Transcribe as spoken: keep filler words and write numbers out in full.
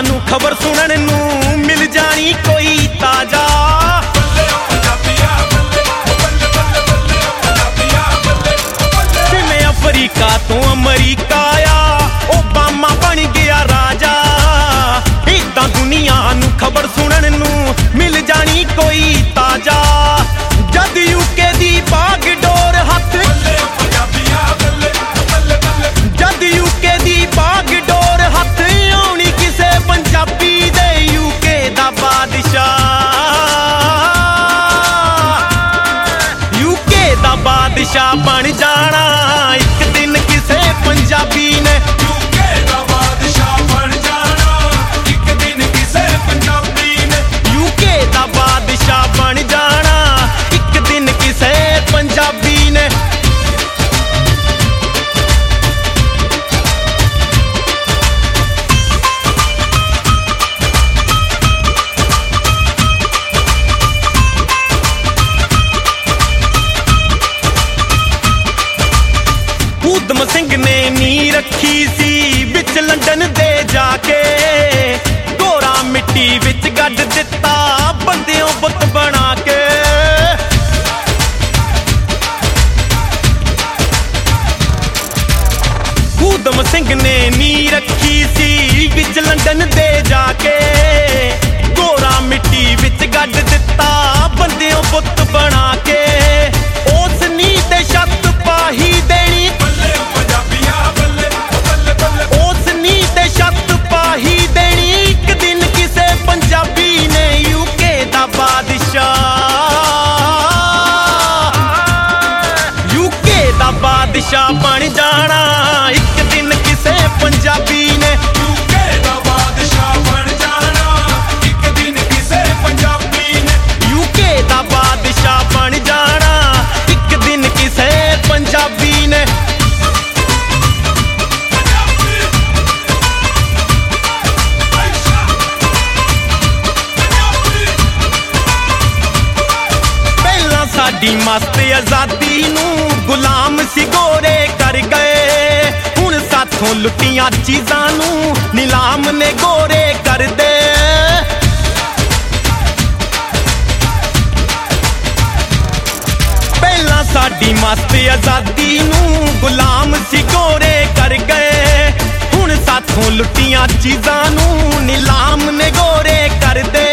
नू खबर सुनन नू मिल जानी कोई ताजा। जिवें अफ्रीका तो अमरीका आ ओबामा बन गया राजा, इदां दुनिया नू खबर सुनन नू मिल जानी कोई ताजा। जद यूके दी बागडोर हथ जद यूके दी बागडोर हथ आउणी किसे पंजाबी दे यूके दा बादशाह यूके दा बादशाह बन जाना एक दिन किसे पंजाबी ने। यूके दा बादशाह बन जाना एक दिन किसे पंजाबी ने। यूके दा बादशाह बन जाना एक दिन किसे पंजाबी ने। ऊधम सिंह ने नी रखी सी बिच लंडन दे जाके, गोरा मिट्टी विच गड्ढ दिता बंदियों बुत बना के। ऊधम सिंह ने नी रखी सी बिच लंडन दे जाके, गोरा मिट्टी विच गड्ढ दिता बंदियों बुत बना के। उस नी ते छत पाही देनी उस नी ते छत पाही देनी एक दिन किसे पंजाबी ने। यूके दा बादशाह यूके दा बादशाह बन जाना एक दिन किसे पंजाबी ने। यूके दा बादशाह बन जाना एक दिन किसे पंजाबी ने। यूके दा बादशाह बन जाना एक दिन किसे पंजाबी ने। साडी मस्त आजादी नू गुलाम सी गोरे कर गए, हुण साथों लुटियां चीजां नू नीलाम ने गोरे कर दे। पहला साडी मस्त आजादी नू गुलाम सी गोरे कर गए, हुण साथों लुटियां चीजां नू नीलाम ने गोरे कर दे।